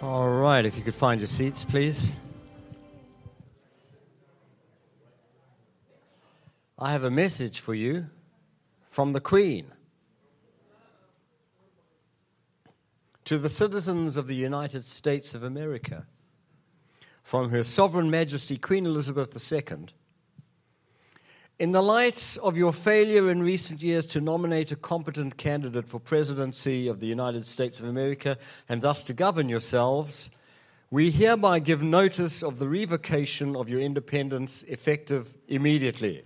All right, if you could find your seats, please. I have a message for you from the Queen. To the citizens of the United States of America, from Her Sovereign Majesty Queen Elizabeth II, in the light of your failure in recent years to nominate a competent candidate for presidency of the United States of America and thus to govern yourselves, we hereby give notice of the revocation of your independence effective immediately.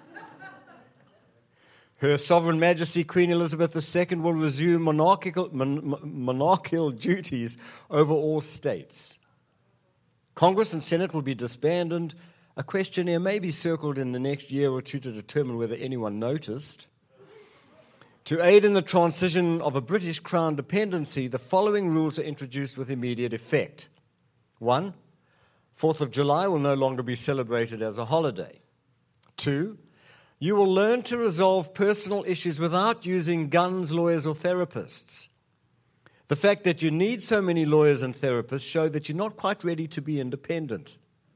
Her Sovereign Majesty Queen Elizabeth II will resume monarchical duties over all states. Congress and Senate will be disbanded. A questionnaire may be circled in the next year or two to determine whether anyone noticed. To aid in the transition of a British Crown dependency, the following rules are introduced with immediate effect. 1. 4th of July will no longer be celebrated as a holiday. 2. You will learn to resolve personal issues without using guns, lawyers, or therapists. The fact that you need so many lawyers and therapists shows that you're not quite ready to be independent.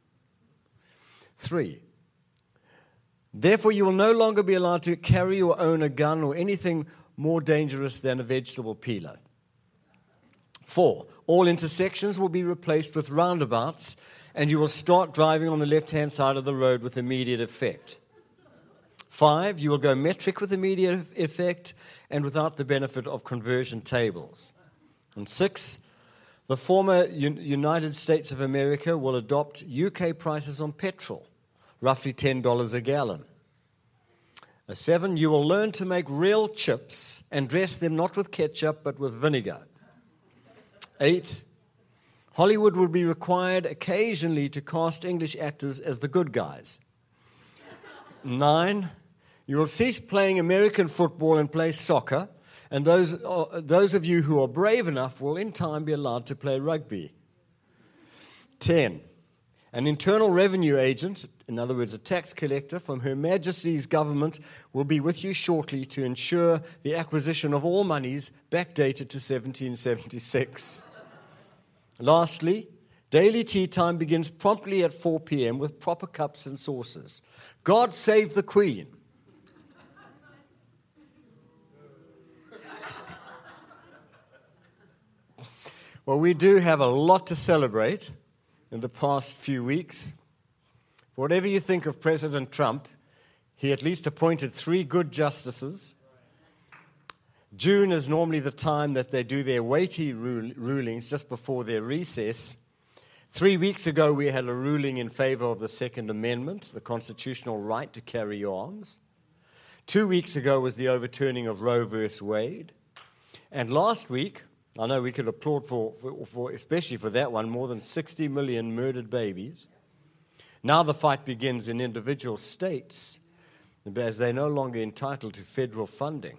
3. Therefore, you will no longer be allowed to carry or own a gun or anything more dangerous than a vegetable peeler. 4. All intersections will be replaced with roundabouts, and you will start driving on the left-hand side of the road with immediate effect. 5. You will go metric with immediate effect and without the benefit of conversion tables. And 6. The former United States of America will adopt UK prices on petrol, roughly $10 a gallon. 7. You will learn to make real chips and dress them not with ketchup but with vinegar. 8. Hollywood will be required occasionally to cast English actors as the good guys. 9. You will cease playing American football and play soccer. And those of you who are brave enough will in time be allowed to play rugby. 10. An internal revenue agent, in other words, a tax collector from Her Majesty's government, will be with you shortly to ensure the acquisition of all monies backdated to 1776. Lastly, daily tea time begins promptly at 4 p.m. with proper cups and saucers. God save the Queen. Well, we do have a lot to celebrate in the past few weeks. Whatever you think of President Trump, he at least appointed 3 good justices. June is normally the time that they do their weighty rulings just before their recess. 3 weeks ago, we had a ruling in favor of the Second Amendment, the constitutional right to carry arms. 2 weeks ago was the overturning of Roe v. Wade. And last week, I know we could applaud for especially for that one, more than 60 million murdered babies. Now the fight begins in individual states, as they're no longer entitled to federal funding.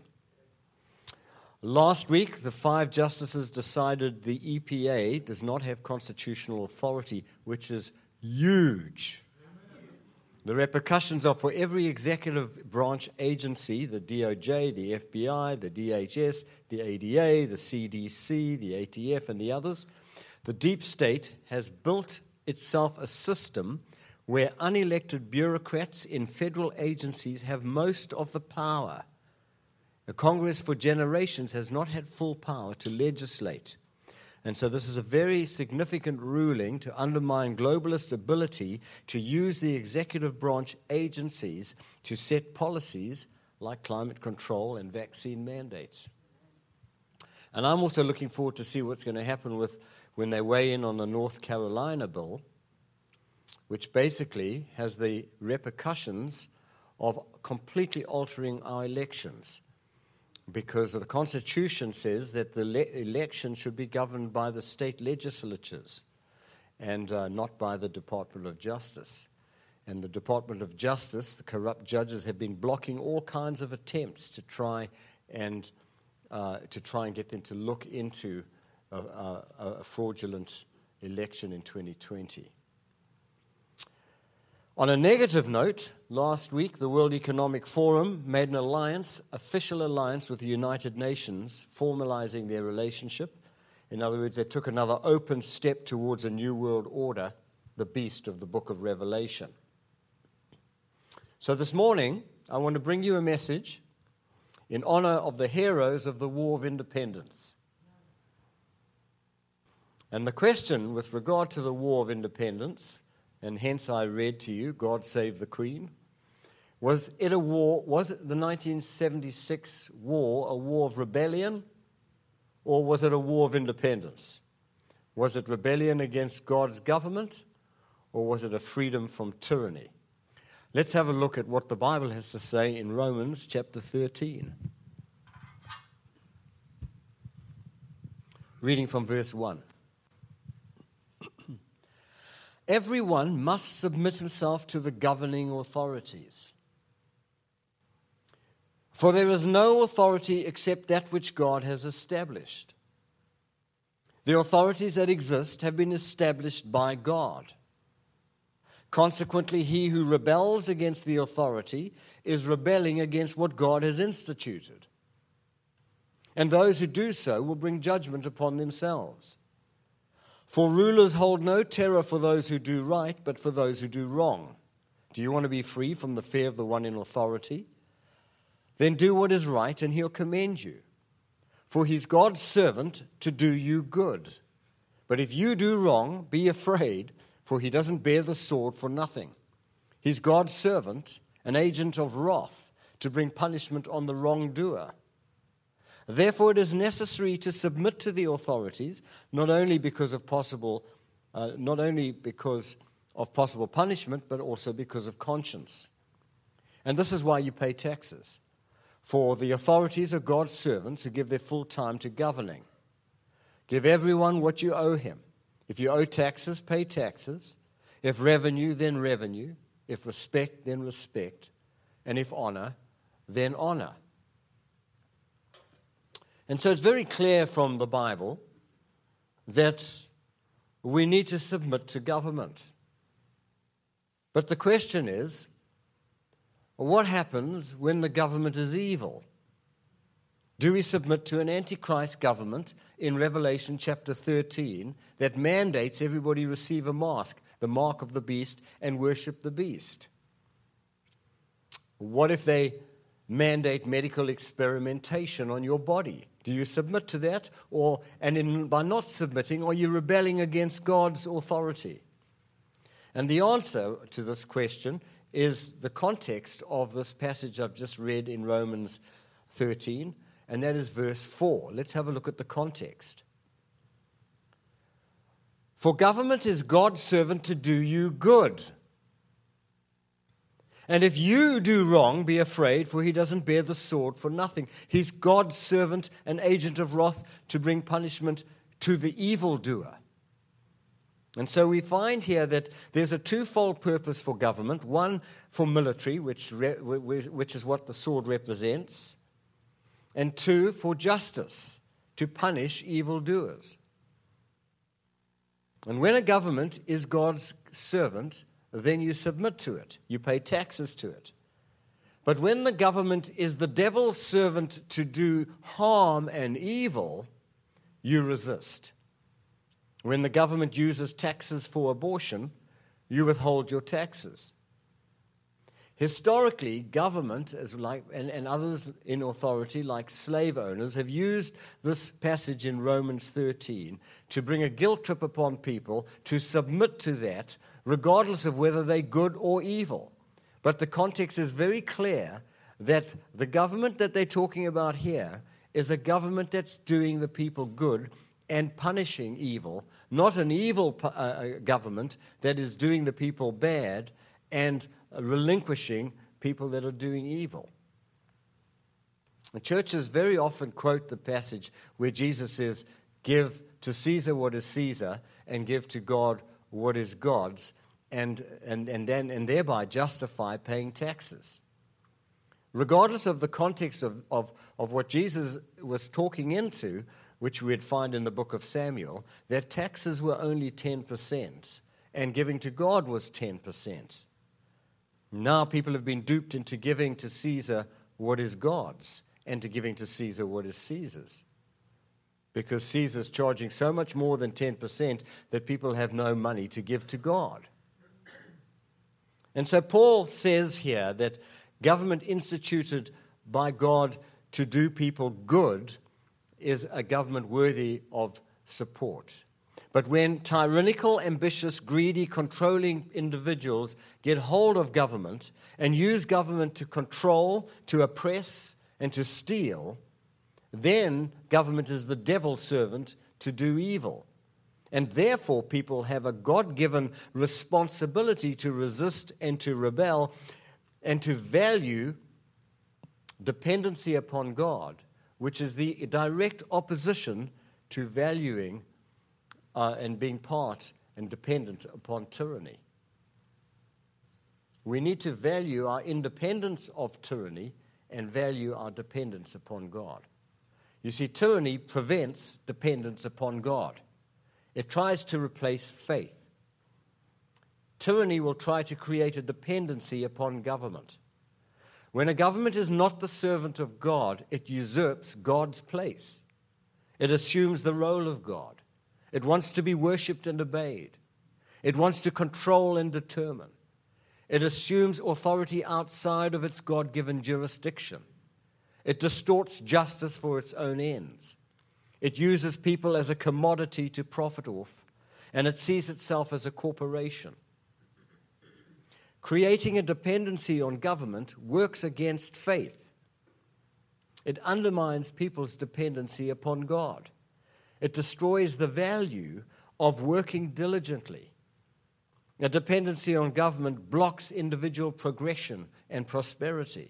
Last week, the 5 justices decided the EPA does not have constitutional authority, which is huge. The repercussions are for every executive branch agency, the DOJ, the FBI, the DHS, the ADA, the CDC, the ATF, and the others. The deep state has built itself a system where unelected bureaucrats in federal agencies have most of the power. The Congress for generations has not had full power to legislate. And so this is a very significant ruling to undermine globalists' ability to use the executive branch agencies to set policies like climate control and vaccine mandates. And I'm also looking forward to see what's going to happen when they weigh in on the North Carolina bill, which basically has the repercussions of completely altering our elections. Because the Constitution says that the election should be governed by the state legislatures and not by the Department of Justice. And the Department of Justice, the corrupt judges, have been blocking all kinds of attempts to try and get them to look into a fraudulent election in 2020. On a negative note, last week the World Economic Forum made an official alliance with the United Nations, formalizing their relationship In other words, they took another open step towards a new world order, the beast of the book of Revelation. So this morning, I want to bring you a message in honor of the heroes of the War of Independence. And the question with regard to the War of Independence, and hence I read to you, God Save the Queen, was it the 1976 war a war of rebellion, or was it a war of independence? Was it rebellion against God's government, or was it a freedom from tyranny? Let's have a look at what the Bible has to say in Romans chapter 13. Reading from verse 1. Everyone must submit himself to the governing authorities. For there is no authority except that which God has established. The authorities that exist have been established by God. Consequently, he who rebels against the authority is rebelling against what God has instituted. And those who do so will bring judgment upon themselves. For rulers hold no terror for those who do right, but for those who do wrong. Do you want to be free from the fear of the one in authority? Then do what is right, and he'll commend you. For he's God's servant to do you good. But if you do wrong, be afraid, for he doesn't bear the sword for nothing. He's God's servant, an agent of wrath, to bring punishment on the wrongdoer. Therefore, it is necessary to submit to the authorities, not only because of possible punishment, but also because of conscience. And this is why you pay taxes. For the authorities are God's servants who give their full time to governing. Give everyone what you owe him. If you owe taxes, pay taxes. If revenue, then revenue. If respect, then respect. And if honor, then honor. And so it's very clear from the Bible that we need to submit to government. But the question is, what happens when the government is evil? Do we submit to an antichrist government in Revelation chapter 13 that mandates everybody receive a mask, the mark of the beast, and worship the beast? What if they mandate medical experimentation on your body? Do you submit to that? By not submitting, are you rebelling against God's authority? And the answer to this question is the context of this passage I've just read in Romans 13, and that is verse 4. Let's have a look at the context. For government is God's servant to do you good. And if you do wrong, be afraid, for he doesn't bear the sword for nothing. He's God's servant, an agent of wrath, to bring punishment to the evildoer. And so we find here that there's a twofold purpose for government. One, for military, which is what the sword represents. And two, for justice, to punish evildoers. And when a government is God's servant, then you submit to it. You pay taxes to it. But when the government is the devil's servant to do harm and evil, you resist. When the government uses taxes for abortion, you withhold your taxes. Historically, government and others in authority, like slave owners, have used this passage in Romans 13 to bring a guilt trip upon people to submit to that, regardless of whether they're good or evil. But the context is very clear that the government that they're talking about here is a government that's doing the people good and punishing evil, not an evil government that is doing the people bad and relinquishing people that are doing evil. The churches very often quote the passage where Jesus says, give to Caesar what is Caesar and give to God what is God's, and thereby justify paying taxes. Regardless of the context of what Jesus was talking into, which we'd find in the book of Samuel, that taxes were only 10% and giving to God was 10%. Now people have been duped into giving to Caesar what is God's and to giving to Caesar what is Caesar's. because Caesar's charging so much more than 10% that people have no money to give to God. And so Paul says here that government instituted by God to do people good is a government worthy of support. But when tyrannical, ambitious, greedy, controlling individuals get hold of government and use government to control, to oppress, and to steal, then government is the devil's servant to do evil. And therefore, people have a God-given responsibility to resist and to rebel and to value dependency upon God, which is the direct opposition to valuing and being part and dependent upon tyranny. We need to value our independence of tyranny and value our dependence upon God. You see, tyranny prevents dependence upon God. It tries to replace faith. Tyranny will try to create a dependency upon government. When a government is not the servant of God, it usurps God's place. It assumes the role of God. It wants to be worshipped and obeyed. It wants to control and determine. It assumes authority outside of its God-given jurisdiction. It distorts justice for its own ends. It uses people as a commodity to profit off, and it sees itself as a corporation. Creating a dependency on government works against faith. It undermines people's dependency upon God. It destroys the value of working diligently. A dependency on government blocks individual progression and prosperity.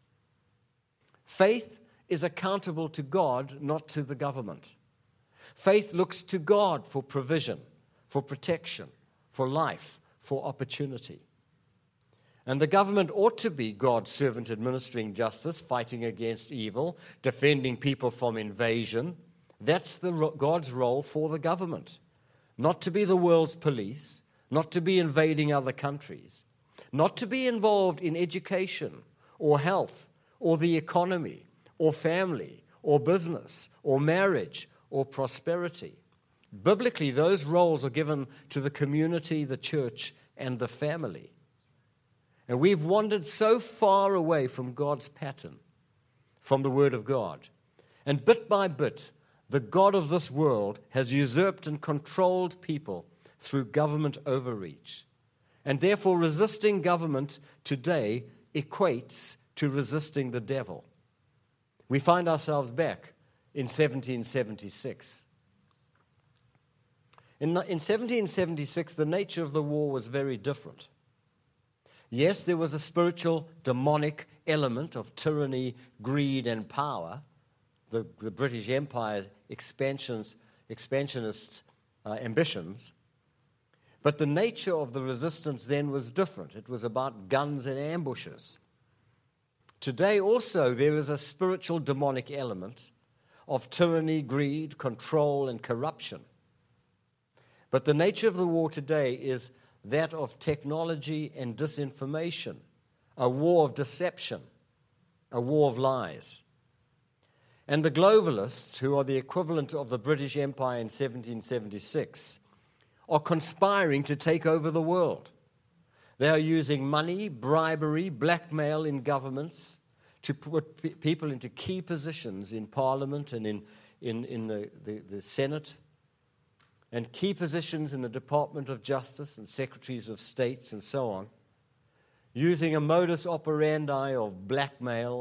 Faith is accountable to God, not to the government. Faith looks to God for provision, for protection, for life, for opportunity. And the government ought to be God's servant administering justice, fighting against evil, defending people from invasion. That's God's role for the government. Not to be the world's police, not to be invading other countries, not to be involved in education or health or the economy or family or business or marriage or prosperity. Biblically, those roles are given to the community, the church, and the family. And we've wandered so far away from God's pattern, from the Word of God. And bit by bit, the God of this world has usurped and controlled people through government overreach. And therefore, resisting government today equates to resisting the devil. We find ourselves back in 1776. In 1776, the nature of the war was very different. Yes, there was a spiritual, demonic element of tyranny, greed, and power. The British Empire's expansionist ambitions. But the nature of the resistance then was different. It was about guns and ambushes. Today also there is a spiritual demonic element of tyranny, greed, control, and corruption. But the nature of the war today is that of technology and disinformation, a war of deception, a war of lies. And the globalists, who are the equivalent of the British Empire in 1776, are conspiring to take over the world. They are using money, bribery, blackmail in governments to put people into key positions in Parliament and in the Senate, and key positions in the Department of Justice and Secretaries of States and so on, using a modus operandi of blackmail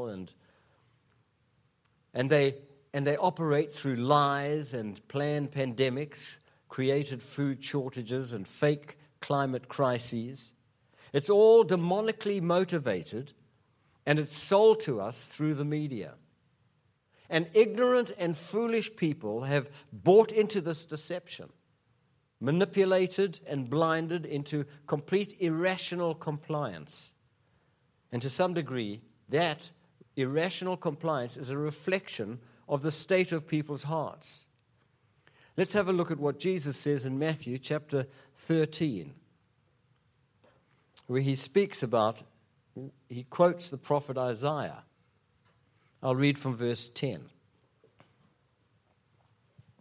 and they operate through lies and planned pandemics, created food shortages and fake climate crises. It's all demonically motivated, and it's sold to us through the media. And ignorant and foolish people have bought into this deception, manipulated and blinded into complete irrational compliance. And to some degree, that irrational compliance is a reflection of the state of people's hearts. Let's have a look at what Jesus says in Matthew chapter 13, where he quotes the prophet Isaiah. I'll read from verse 10.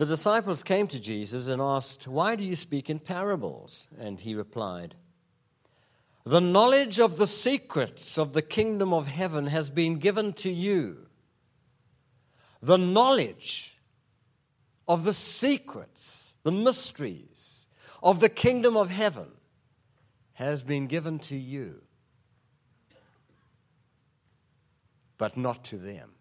The disciples came to Jesus and asked, "Why do you speak in parables?" And he replied, "The knowledge of the secrets of the kingdom of heaven has been given to you." The knowledge of the secrets, the mysteries of the kingdom of heaven has been given to you, but not to them.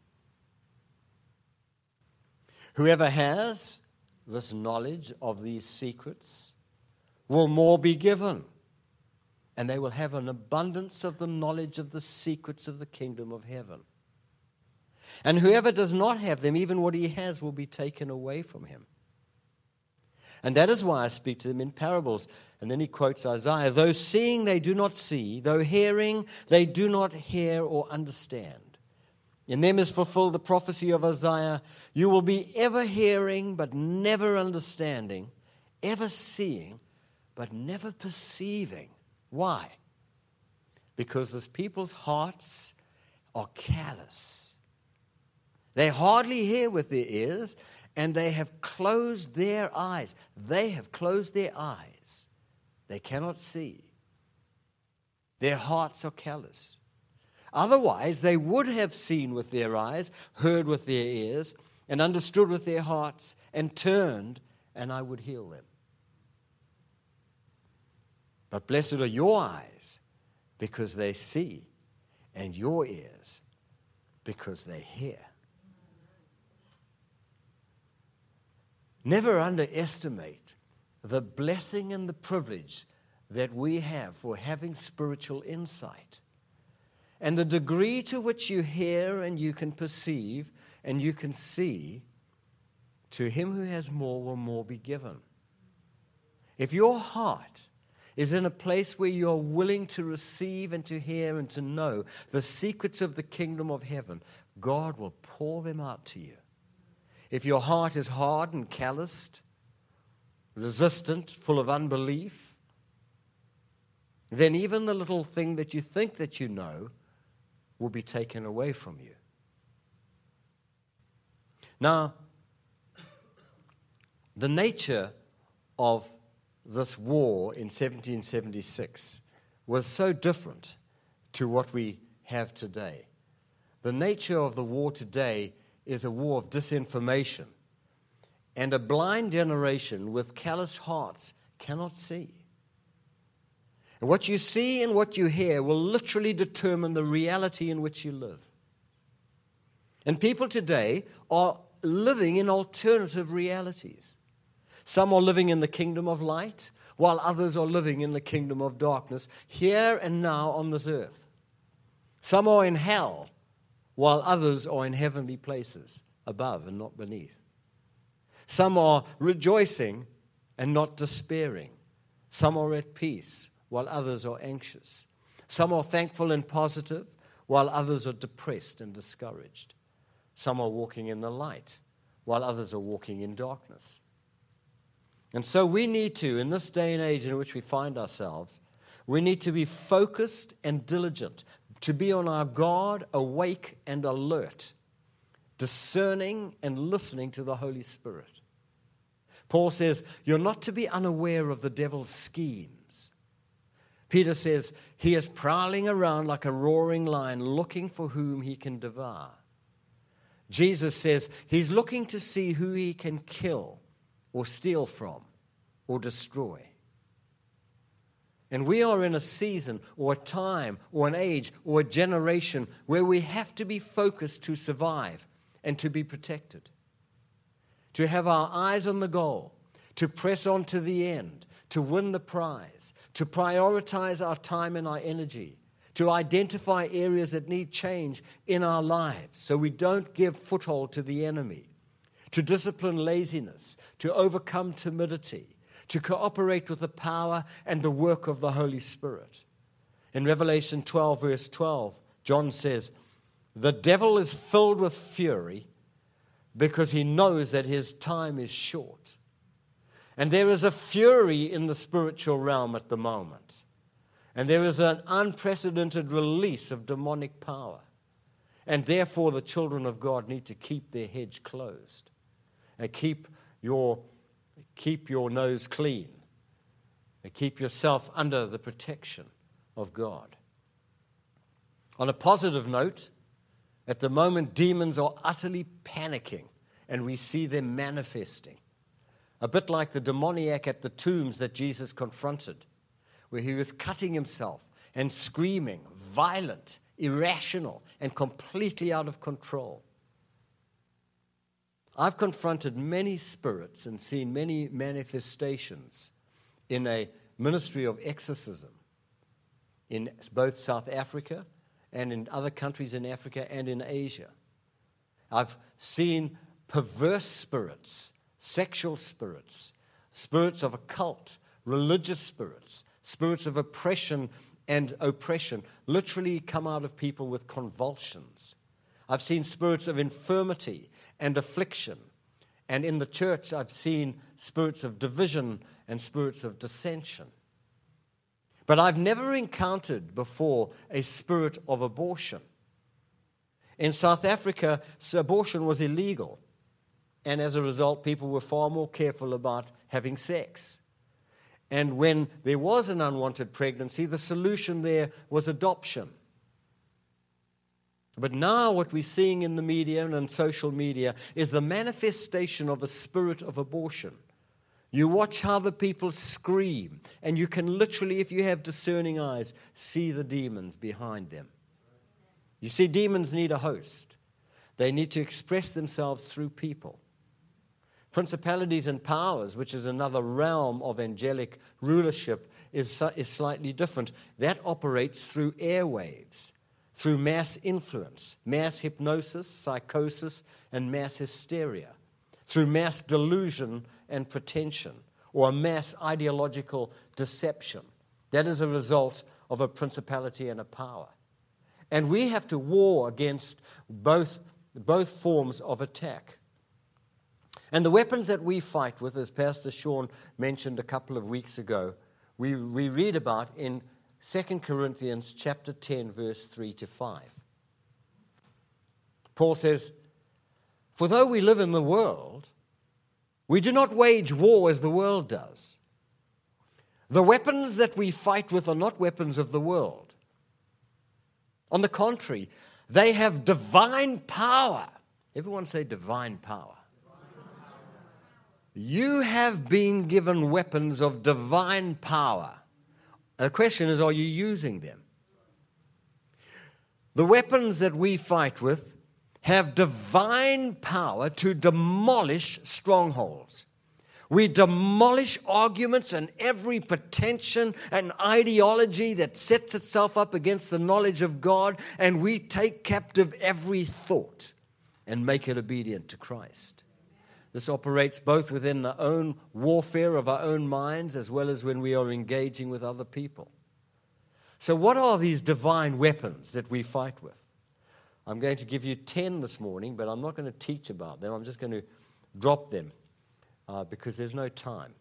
Whoever has this knowledge of these secrets will more be given, and they will have an abundance of the knowledge of the secrets of the kingdom of heaven. And whoever does not have them, even what he has will be taken away from him. And that is why I speak to them in parables. And then he quotes Isaiah, "Though seeing they do not see, though hearing they do not hear or understand. In them is fulfilled the prophecy of Isaiah, you will be ever hearing but never understanding, ever seeing but never perceiving." Why? Because this people's hearts are callous. They hardly hear with their ears, and they have closed their eyes. They have closed their eyes. They cannot see. Their hearts are callous. Otherwise, they would have seen with their eyes, heard with their ears, and understood with their hearts, and turned, and I would heal them. But blessed are your eyes, because they see, and your ears, because they hear. Never underestimate the blessing and the privilege that we have for having spiritual insight. And the degree to which you hear and you can perceive and you can see, to him who has more will more be given. If your heart is in a place where you are willing to receive and to hear and to know the secrets of the kingdom of heaven, God will pour them out to you. If your heart is hard and calloused, resistant, full of unbelief, then even the little thing that you think that you know will be taken away from you. Now, the nature of this war in 1776 was so different to what we have today. The nature of the war today is a war of disinformation, and a blind generation with callous hearts cannot see. And what you see and what you hear will literally determine the reality in which you live. And people today are living in alternative realities. Some are living in the kingdom of light, while others are living in the kingdom of darkness, here and now on this earth. Some are in hell, while others are in heavenly places, above and not beneath. Some are rejoicing and not despairing. Some are at peace, while others are anxious. Some are thankful and positive, while others are depressed and discouraged. Some are walking in the light, while others are walking in darkness. And so we need to, in this day and age in which we find ourselves, we need to be focused and diligent, to be on our guard, awake and alert, discerning and listening to the Holy Spirit. Paul says, you're not to be unaware of the devil's schemes. Peter says, he is prowling around like a roaring lion, looking for whom he can devour. Jesus says he's looking to see who he can kill or steal from or destroy. And we are in a season or a time or an age or a generation where we have to be focused to survive and to be protected. To have our eyes on the goal, to press on to the end, to win the prize, to prioritize our time and our energy, to identify areas that need change in our lives so we don't give foothold to the enemy, to discipline laziness, to overcome timidity, to cooperate with the power and the work of the Holy Spirit. In Revelation 12, verse 12, John says, the devil is filled with fury because he knows that his time is short. And there is a fury in the spiritual realm at the moment. And there is an unprecedented release of demonic power. And therefore the children of God need to keep their hedge closed and keep keep your nose clean. And keep yourself under the protection of God. On a positive note, at the moment, demons are utterly panicking, and we see them manifesting. A bit like the demoniac at the tombs that Jesus confronted, where he was cutting himself and screaming, violent, irrational, and completely out of control. I've confronted many spirits and seen many manifestations in a ministry of exorcism in both South Africa and in other countries in Africa and in Asia. I've seen perverse spirits, sexual spirits, spirits of occult, religious spirits, spirits of oppression and oppression literally come out of people with convulsions. I've seen spirits of infirmity and affliction. And in the church, I've seen spirits of division and spirits of dissension. But I've never encountered before a spirit of abortion. In South Africa, abortion was illegal. And as a result, people were far more careful about having sex. And when there was an unwanted pregnancy, the solution there was adoption. But now what we're seeing in the media and on social media is the manifestation of a spirit of abortion. You watch how the people scream, and you can literally, if you have discerning eyes, see the demons behind them. You see, demons need a host. They need to express themselves through people. Principalities and powers, which is another realm of angelic rulership, is slightly different. That operates through airwaves, through mass influence, mass hypnosis, psychosis, and mass hysteria, through mass delusion and pretension, or a mass ideological deception. That is a result of a principality and a power. And we have to war against both forms of attack. And the weapons that we fight with, as Pastor Sean mentioned a couple of weeks ago, we read about in 2 Corinthians chapter 10, verse 3 to 5. Paul says, "For though we live in the world, we do not wage war as the world does. The weapons that we fight with are not weapons of the world. On the contrary, they have divine power." Everyone say divine power. You have been given weapons of divine power. The question is, are you using them? The weapons that we fight with have divine power to demolish strongholds. We demolish arguments and every pretension and ideology that sets itself up against the knowledge of God, and we take captive every thought and make it obedient to Christ. This operates both within the own warfare of our own minds as well as when we are engaging with other people. So what are these divine weapons that we fight with? I'm going to give you 10 this morning, but I'm not going to teach about them. I'm just going to drop them because there's no time.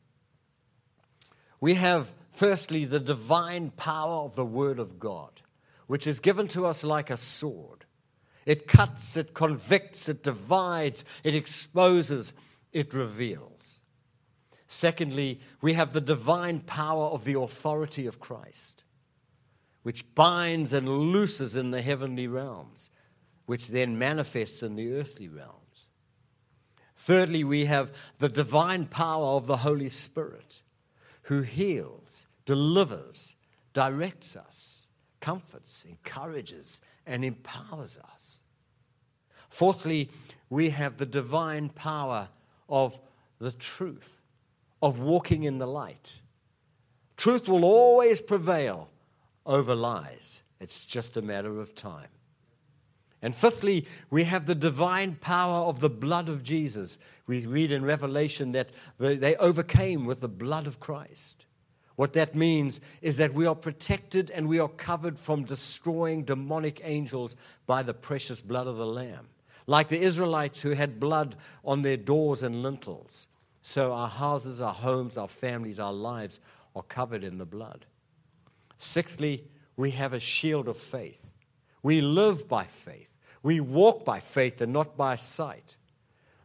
We have, firstly, the divine power of the Word of God, which is given to us like a sword. It cuts, it convicts, it divides, it exposes, it reveals. Secondly, we have the divine power of the authority of Christ, which binds and looses in the heavenly realms, which then manifests in the earthly realms. Thirdly, we have the divine power of the Holy Spirit, who heals, delivers, directs us, comforts, encourages, and empowers us. Fourthly, we have the divine power of the truth, of walking in the light. Truth will always prevail over lies. It's just a matter of time. And fifthly, we have the divine power of the blood of Jesus. We read in Revelation that they overcame with the blood of Christ. What that means is that we are protected and we are covered from destroying demonic angels by the precious blood of the Lamb. Like the Israelites who had blood on their doors and lintels. So our houses, our homes, our families, our lives are covered in the blood. Sixthly, we have a shield of faith. We live by faith. We walk by faith and not by sight.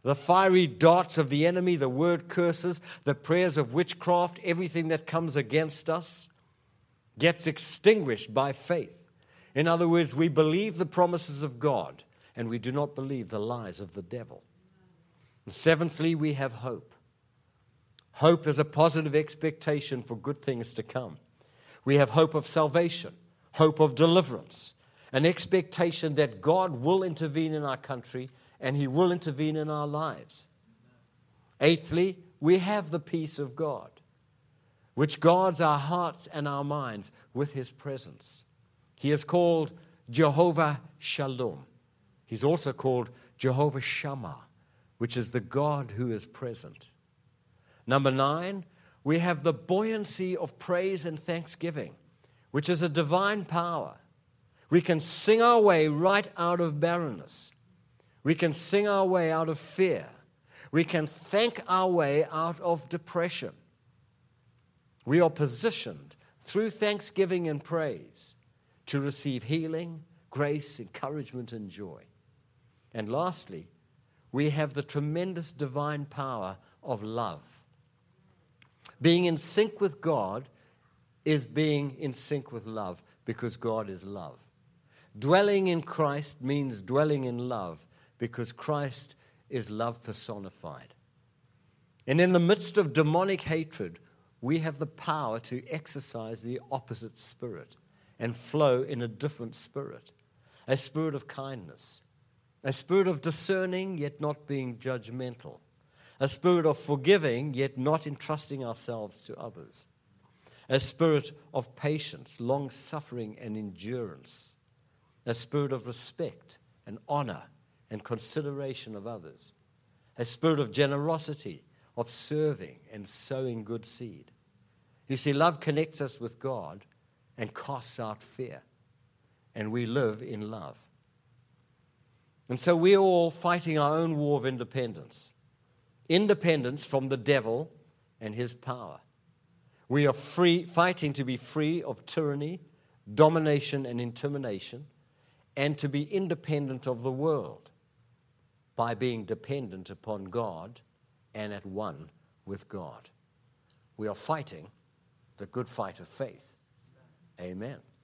The fiery darts of the enemy, the word curses, the prayers of witchcraft, everything that comes against us gets extinguished by faith. In other words, we believe the promises of God and we do not believe the lies of the devil. And seventhly, we have hope. Hope is a positive expectation for good things to come. We have hope of salvation, hope of deliverance, an expectation that God will intervene in our country and He will intervene in our lives. Eighthly, we have the peace of God, which guards our hearts and our minds with His presence. He is called Jehovah Shalom. He's also called Jehovah Shammah, which is the God who is present. Number 9, we have the buoyancy of praise and thanksgiving, which is a divine power. We can sing our way right out of barrenness. We can sing our way out of fear. We can thank our way out of depression. We are positioned through thanksgiving and praise to receive healing, grace, encouragement, and joy. And lastly, we have the tremendous divine power of love. Being in sync with God is being in sync with love because God is love. Dwelling in Christ means dwelling in love because Christ is love personified. And in the midst of demonic hatred, we have the power to exercise the opposite spirit and flow in a different spirit, a spirit of kindness, a spirit of discerning yet not being judgmental, a spirit of forgiving yet not entrusting ourselves to others, a spirit of patience, long-suffering, and endurance, a spirit of respect and honor and consideration of others, a spirit of generosity, of serving and sowing good seed. You see, love connects us with God and casts out fear, and we live in love. And so we're all fighting our own war of independence. Independence from the devil and his power. We are fighting to be free of tyranny, domination, and intimidation, and to be independent of the world by being dependent upon God and at one with God. We are fighting the good fight of faith. Amen.